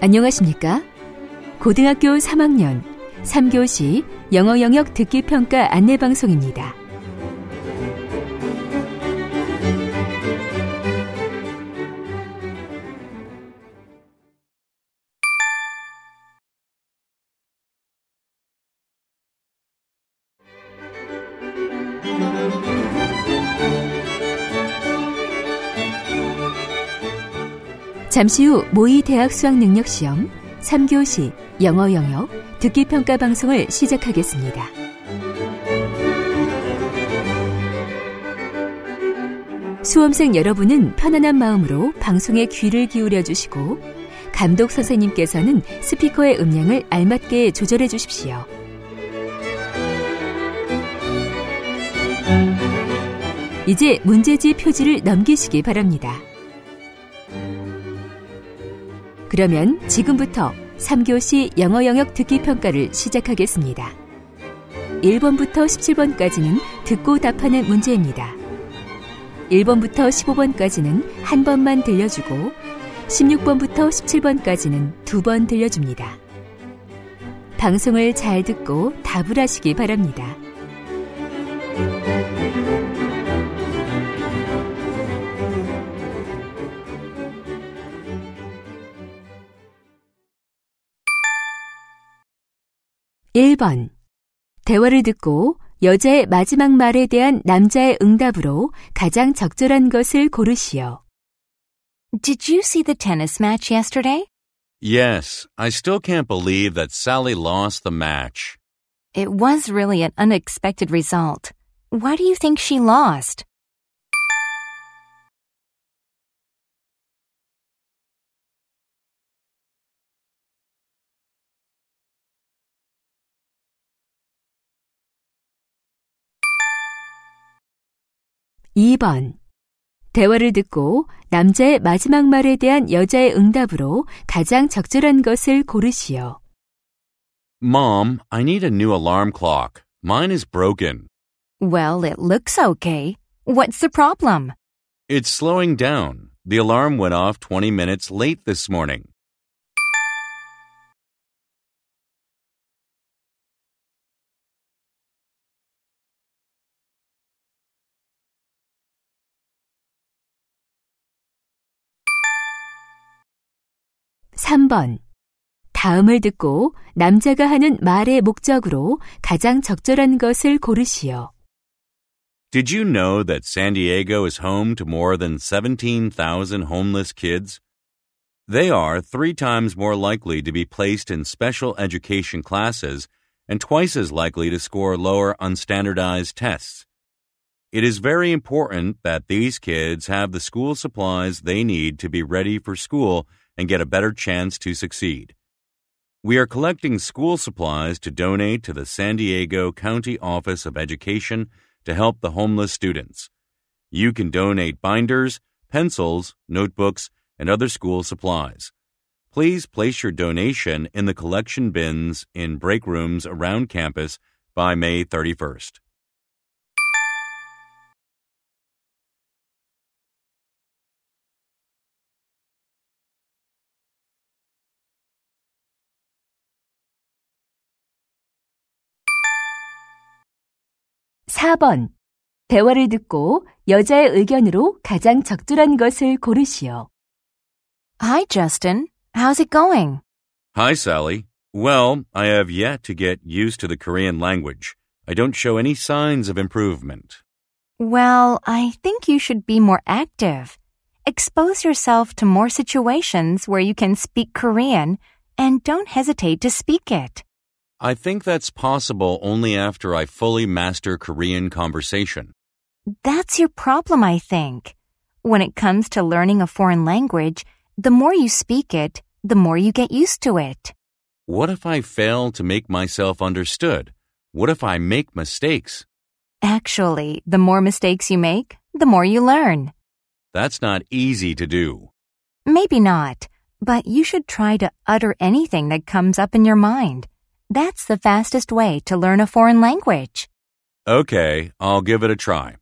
안녕하십니까? 고등학교 3학년 3교시 영어 영역 듣기 평가 안내 방송입니다. 잠시 후 모의 대학 수학능력시험 3교시 영어 영역 듣기 평가 방송을 시작하겠습니다. 수험생 여러분은 편안한 마음으로 방송에 귀를 기울여 주시고 감독 선생님께서는 스피커의 음량을 알맞게 조절해 주십시오. 이제 문제지 표지를 넘기시기 바랍니다. 그러면 지금부터 3교시 영어 영역 듣기 평가를 시작하겠습니다. 1번부터 17번까지는 듣고 답하는 문제입니다. 1번부터 15번까지는 한 번만 들려주고 16번부터 17번까지는 두 번 들려줍니다. 방송을 잘 듣고 답을 하시기 바랍니다. (1번) 대화를 듣고 여자의 마지막 말에 대한 남자의 응답으로 가장 적절한 것을 고르시오. Did you see the tennis match yesterday? Yes, I still can't believe that Sally lost the match. It was really an unexpected result. Why do you think she lost? (2번) 대화를 듣고 남자의 마지막 말에 대한 여자의 응답으로 가장 적절한 것을 고르시오. Mom, I need a new alarm clock. Mine is broken. Well, it looks okay. What's the problem? It's slowing down. The alarm went off 20 minutes late this morning. (3번) 다음을 듣고 남자가 하는 말의 목적으로 가장 적절한 것을 고르시오. Did you know that San Diego is home to more than 17,000 homeless kids? They are 3 times more likely to be placed in special education classes and twice as likely to score lower on standardized tests. It is very important that these kids have the school supplies they need to be ready for school and get a better chance to succeed. We are collecting school supplies to donate to the San Diego County Office of Education to help the homeless students. You can donate binders, pencils, notebooks, and other school supplies. Please place your donation in the collection bins in break rooms around campus by May 31st. (4번) 대화를 듣고 여자의 의견으로 가장 적절한 것을 고르시오. Hi, Justin. How's it going? Hi, Sally. Well, I have yet to get used to the Korean language. I don't show any signs of improvement. Well, I think you should be more active. Expose yourself to more situations where you can speak Korean and don't hesitate to speak it. I think that's possible only after I fully master Korean conversation. That's your problem, I think. When it comes to learning a foreign language, the more you speak it, the more you get used to it. What if I fail to make myself understood? What if I make mistakes? Actually, the more mistakes you make, the more you learn. That's not easy to do. Maybe not, but you should try to utter anything that comes up in your mind. That's the fastest way to learn a foreign language. Okay, I'll give it a try.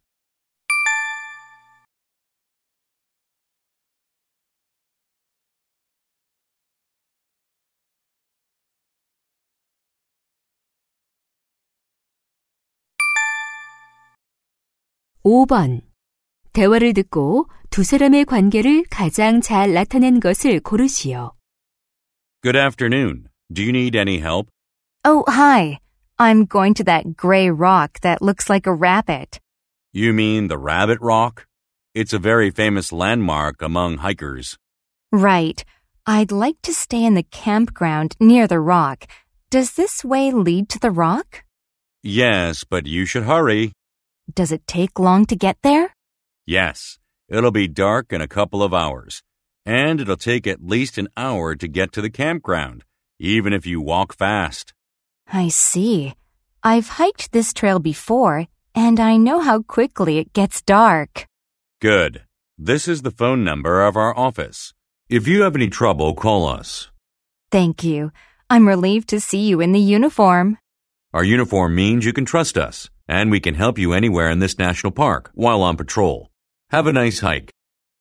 5번. 대화를 듣고 두 사람의 관계를 가장 잘 나타낸 것을 고르시오. Good afternoon. Do you need any help? Oh, hi. I'm going to that gray rock that looks like a rabbit. You mean the Rabbit Rock? It's a very famous landmark among hikers. Right. I'd like to stay in the campground near the rock. Does this way lead to the rock? Yes, but you should hurry. Does it take long to get there? Yes, it'll be dark in a couple of hours. And it'll take at least an hour to get to the campground, even if you walk fast. I see. I've hiked this trail before, and I know how quickly it gets dark. Good. This is the phone number of our office. If you have any trouble, call us. Thank you. I'm relieved to see you in the uniform. Our uniform means you can trust us, and we can help you anywhere in this national park while on patrol. Have a nice hike.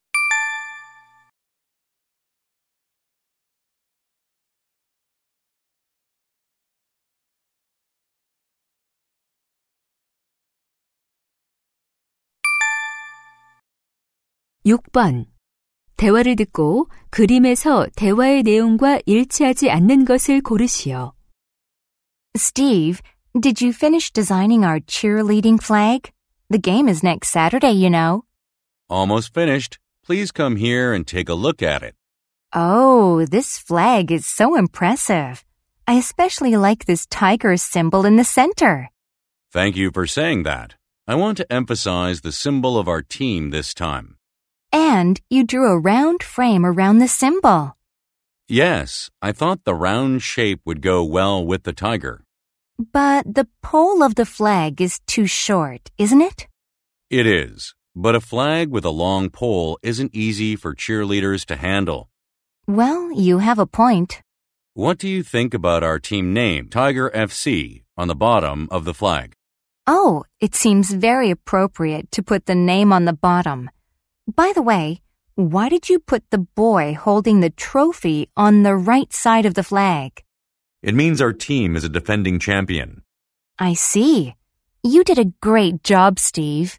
(6번) 대화를 듣고 그림에서 대화의 내용과 일치하지 않는 것을 고르시오. Steve, did you finish designing our cheerleading flag? The game is next Saturday, you know. Almost finished. Please come here and take a look at it. Oh, this flag is so impressive. I especially like this tiger symbol in the center. Thank you for saying that. I want to emphasize the symbol of our team this time. And you drew a round frame around the symbol. Yes, I thought the round shape would go well with the tiger. But the pole of the flag is too short, isn't it? It is, but a flag with a long pole isn't easy for cheerleaders to handle. Well, you have a point. What do you think about our team name, Tiger FC, on the bottom of the flag? Oh, it seems very appropriate to put the name on the bottom. By the way, why did you put the boy holding the trophy on the right side of the flag? It means our team is a defending champion. I see. You did a great job, Steve.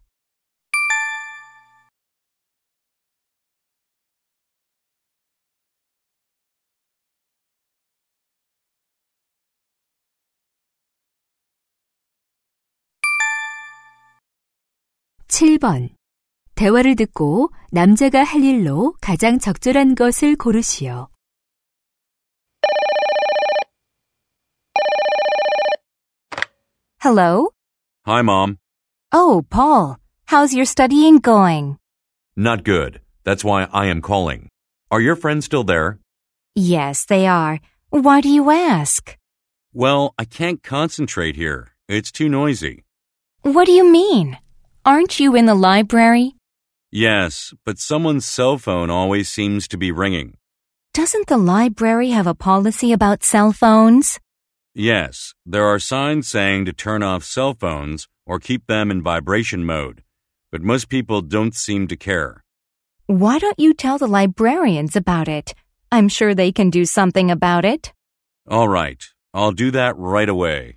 (7번) 대화를 듣고 남자가 할 일로 가장 적절한 것을 고르시오. Hello? Hi, Mom. Oh, Paul. How's your studying going? Not good. That's why I am calling. Are your friends still there? Yes, they are. Why do you ask? Well, I can't concentrate here. It's too noisy. What do you mean? Aren't you in the library? Yes, but someone's cell phone always seems to be ringing. Doesn't the library have a policy about cell phones? Yes, there are signs saying to turn off cell phones or keep them in vibration mode, but most people don't seem to care. Why don't you tell the librarians about it? I'm sure they can do something about it. All right, I'll do that right away.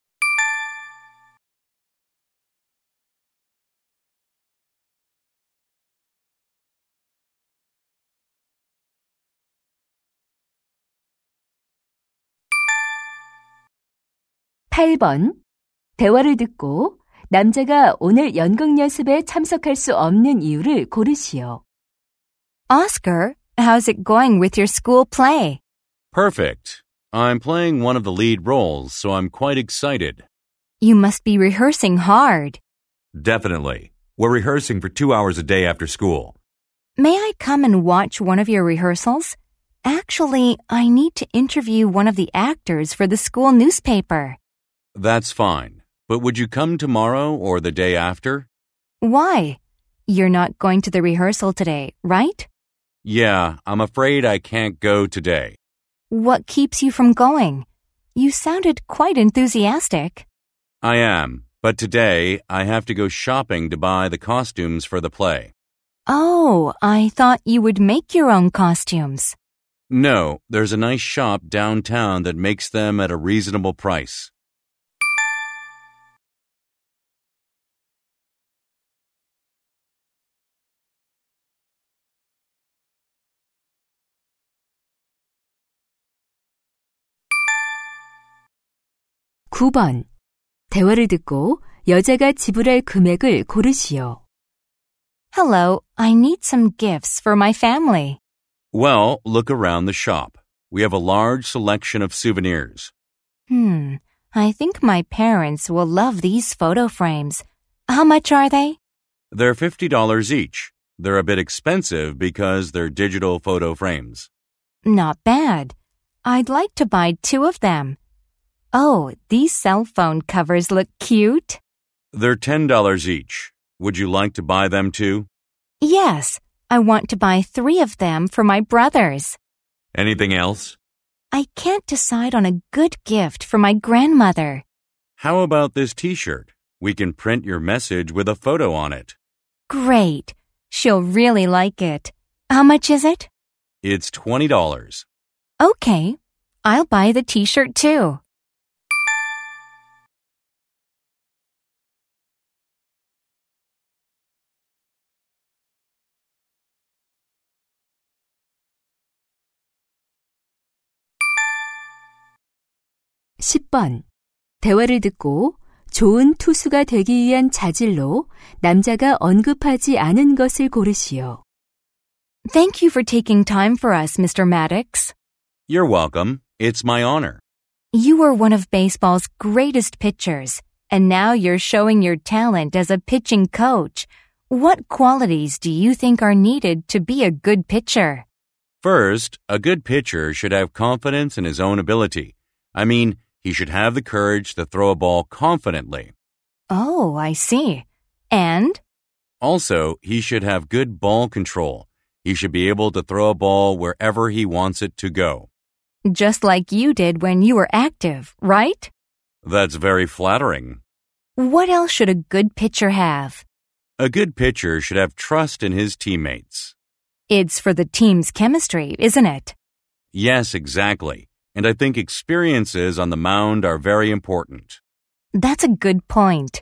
(8번) 대화를 듣고 남자가 오늘 연극 연습에 참석할 수 없는 이유를 고르시오. Oscar, how's it going with your school play? Perfect. I'm playing one of the lead roles, so I'm quite excited. You must be rehearsing hard. Definitely. We're rehearsing for 2 hours a day after school. May I come and watch one of your rehearsals? Actually, I need to interview one of the actors for the school newspaper. That's fine. But would you come tomorrow or the day after? Why? You're not going to the rehearsal today, right? Yeah, I'm afraid I can't go today. What keeps you from going? You sounded quite enthusiastic. I am, but today I have to go shopping to buy the costumes for the play. Oh, I thought you would make your own costumes. No, there's a nice shop downtown that makes them at a reasonable price. 9번. 대화를 듣고 여자가 지불할 금액을 고르시오. Hello, I need some gifts for my family. Well, look around the shop. We have a large selection of souvenirs. I think my parents will love these photo frames. How much are they? They're $50 each. They're a bit expensive because they're digital photo frames. Not bad. I'd like to buy 2 of them. Oh, these cell phone covers look cute. They're $10 each. Would you like to buy them too? Yes, I want to buy 3 of them for my brothers. Anything else? I can't decide on a good gift for my grandmother. How about this t-shirt? We can print your message with a photo on it. Great. She'll really like it. How much is it? It's $20. Okay. I'll buy the t-shirt too. (10번) 대화를 듣고 좋은 투수가 되기 위한 자질로 남자가 언급하지 않은 것을 고르시오. Thank you for taking time for us, Mr. Maddox. You're welcome. It's my honor. You were one of baseball's greatest pitchers, and now you're showing your talent as a pitching coach. What qualities do you think are needed to be a good pitcher? First, a good pitcher should have confidence in his own ability. I mean, he should have the courage to throw a ball confidently. Oh, I see. And? Also, he should have good ball control. He should be able to throw a ball wherever he wants it to go. Just like you did when you were active, right? That's very flattering. What else should a good pitcher have? A good pitcher should have trust in his teammates. It's for the team's chemistry, isn't it? Yes, exactly. And I think experiences on the mound are very important. That's a good point.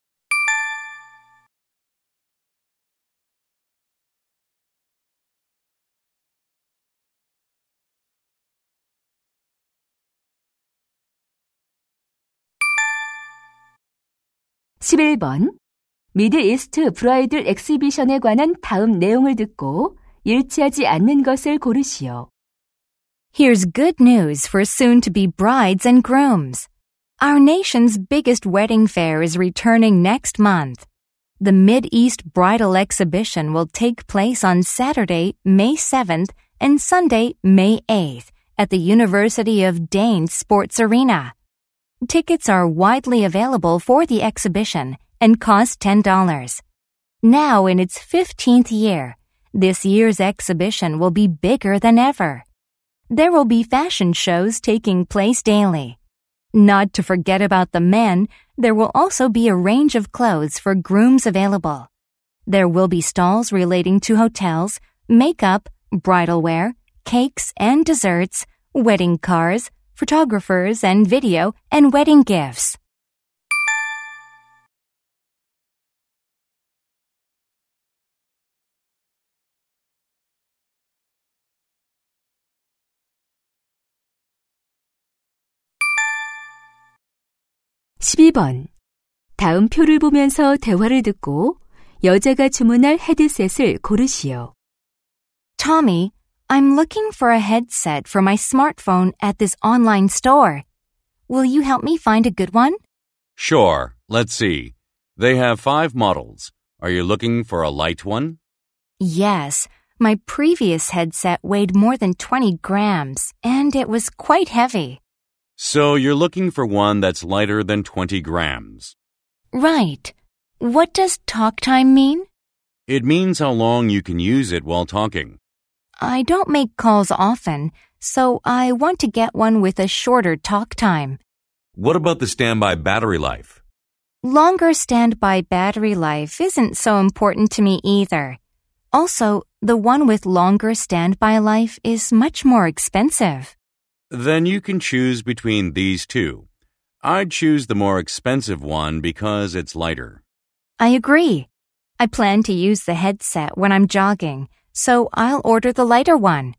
(11번) 미들 이스트 브라이들 엑시비션에 관한 다음 내용을 듣고 일치하지 않는 것을 고르시오. Here's good news for soon-to-be brides and grooms. Our nation's biggest wedding fair is returning next month. The Mid-East Bridal Exhibition will take place on Saturday, May 7th and Sunday, May 8th at the University of Dane Sports Arena. Tickets are widely available for the exhibition and cost $10. Now in its 15th year, this year's exhibition will be bigger than ever. There will be fashion shows taking place daily. Not to forget about the men, there will also be a range of clothes for grooms available. There will be stalls relating to hotels, makeup, bridal wear, cakes and desserts, wedding cars, photographers and video, and wedding gifts. (12번) 다음 표를 보면서 대화를 듣고 여자가 주문할 헤드셋을 고르시오. Tommy, I'm looking for a headset for my smartphone at this online store. Will you help me find a good one? Sure. Let's see. They have 5 models. Are you looking for a light one? Yes. My previous headset weighed more than 20 grams, and it was quite heavy. So you're looking for one that's lighter than 20 grams. Right. What does talk time mean? It means how long you can use it while talking. I don't make calls often, so I want to get one with a shorter talk time. What about the standby battery life? Longer standby battery life isn't so important to me either. Also, the one with longer standby life is much more expensive. Then you can choose between these two. I'd choose the more expensive one because it's lighter. I agree. I plan to use the headset when I'm jogging, so I'll order the lighter one.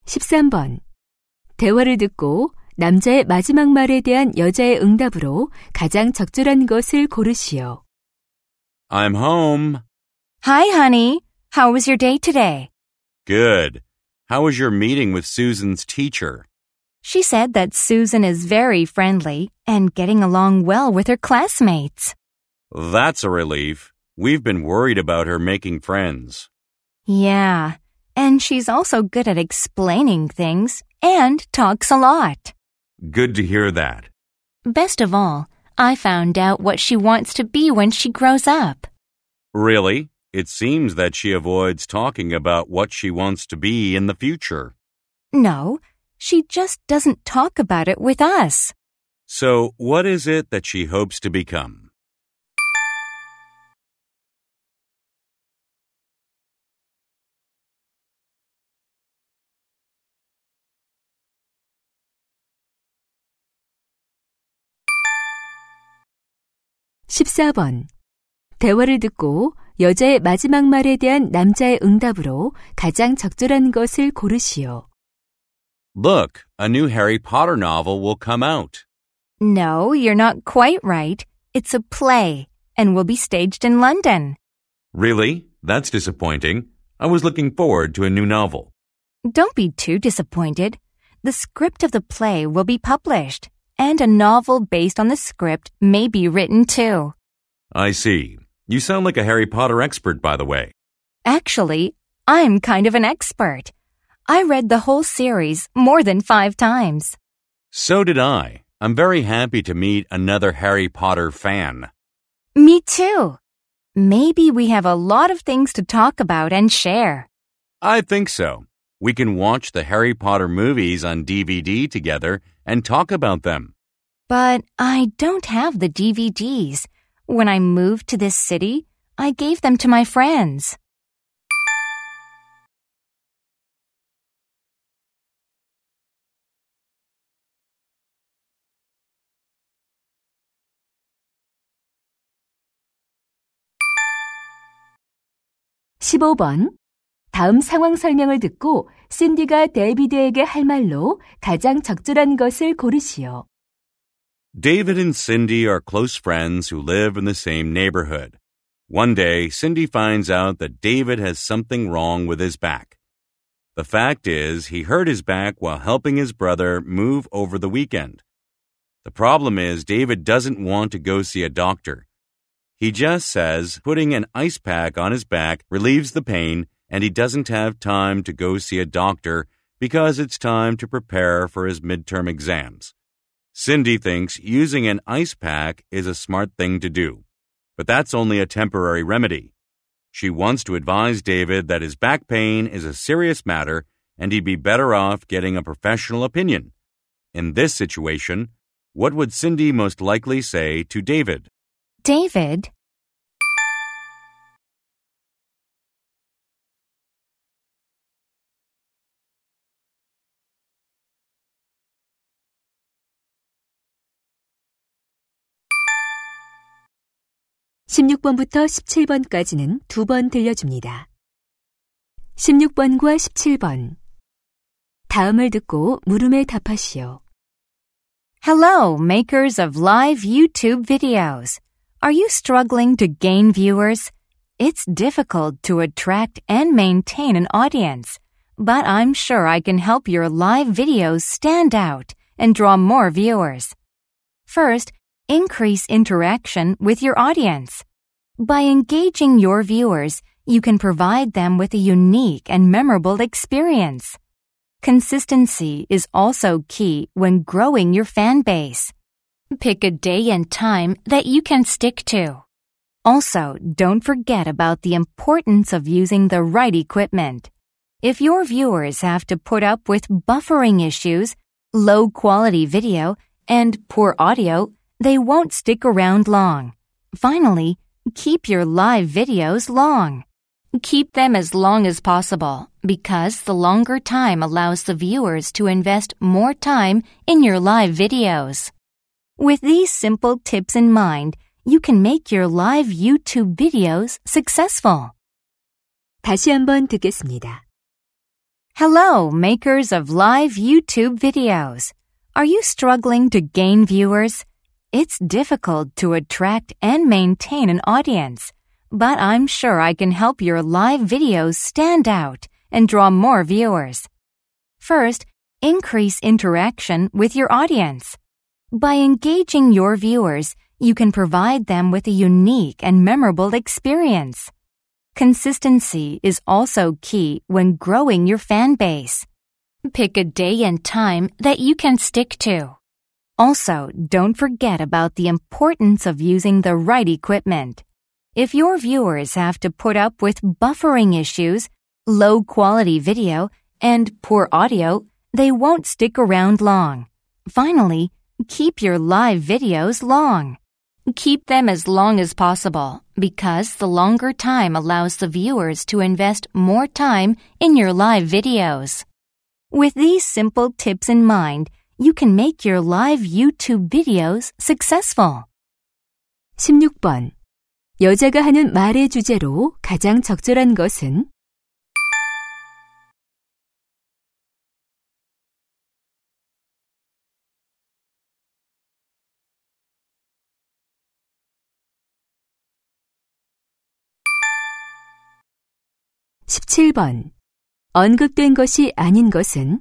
13번. 대화를 듣고 남자의 마지막 말에 대한 여자의 응답으로 가장 적절한 것을 고르시오. I'm home. Hi, honey. How was your day today? Good. How was your meeting with Susan's teacher? She said that Susan is very friendly and getting along well with her classmates. That's a relief. We've been worried about her making friends. Yeah, and she's also good at explaining things and talks a lot. Good to hear that. Best of all, I found out what she wants to be when she grows up. Really? It seems that she avoids talking about what she wants to be in the future. No, she just doesn't talk about it with us. So, what is it that she hopes to become? (14번) 대화를 듣고 여자의 마지막 말에 대한 남자의 응답으로 가장 적절한 것을 고르시오. Look, a new Harry Potter novel will come out. No, you're not quite right. It's a play and will be staged in London. Really? That's disappointing. I was looking forward to a new novel. Don't be too disappointed. The script of the play will be published, and a novel based on the script may be written too. I see. You sound like a Harry Potter expert, by the way. Actually, I'm kind of an expert. I read the whole series more than 5 times. So did I. I'm very happy to meet another Harry Potter fan. Me too. Maybe we have a lot of things to talk about and share. I think so. We can watch the Harry Potter movies on DVD together and talk about them. But I don't have the DVDs. When I moved to this city, I gave them to my friends. (15번) 다음 상황 설명을 듣고 신디가 데이비드에게 할 말로 가장 적절한 것을 고르시오. David and Cindy are close friends who live in the same neighborhood. One day, Cindy finds out that David has something wrong with his back. The fact is, he hurt his back while helping his brother move over the weekend. The problem is, David doesn't want to go see a doctor. He just says putting an ice pack on his back relieves the pain, and he doesn't have time to go see a doctor because it's time to prepare for his midterm exams. Cindy thinks using an ice pack is a smart thing to do, but that's only a temporary remedy. She wants to advise David that his back pain is a serious matter and he'd be better off getting a professional opinion. In this situation, what would Cindy most likely say to David? David? (16번부터 17번까지는 2번 들려줍니다. 16번과 17번 다음을 듣고 물음에 답하시오. Hello, makers of live YouTube videos. Are you struggling to gain viewers? It's difficult to attract and maintain an audience, but I'm sure I can help your live videos stand out and draw more viewers. First, increase interaction with your audience. By engaging your viewers, you can provide them with a unique and memorable experience. Consistency is also key when growing your fan base. Pick a day and time that you can stick to. Also, don't forget about the importance of using the right equipment. If your viewers have to put up with buffering issues, low quality video, and poor audio, they won't stick around long. Finally, keep your live videos long. Keep them as long as possible because the longer time allows the viewers to invest more time in your live videos. With these simple tips in mind, you can make your live YouTube videos successful. 다시 한번 듣겠습니다. Hello, makers of live YouTube videos. Are you struggling to gain viewers? It's difficult to attract and maintain an audience, but I'm sure I can help your live videos stand out and draw more viewers. First, increase interaction with your audience. By engaging your viewers, you can provide them with a unique and memorable experience. Consistency is also key when growing your fan base. Pick a day and time that you can stick to. Also, don't forget about the importance of using the right equipment. If your viewers have to put up with buffering issues, low quality video, and poor audio, they won't stick around long. Finally, keep your live videos long. Keep them as long as possible because the longer time allows the viewers to invest more time in your live videos. With these simple tips in mind, you can make your live YouTube videos successful. 16번. 여자가 하는 말의 주제로 가장 적절한 것은? 17번. 언급된 것이 아닌 것은?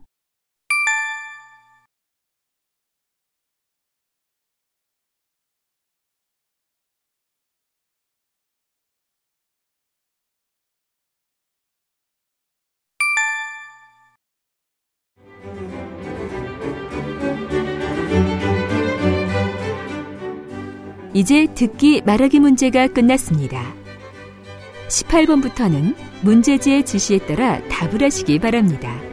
'이제 듣기 말하기 문제가 끝났습니다. 18번부터는 문제지의 지시에 따라 답을 하시기 바랍니다.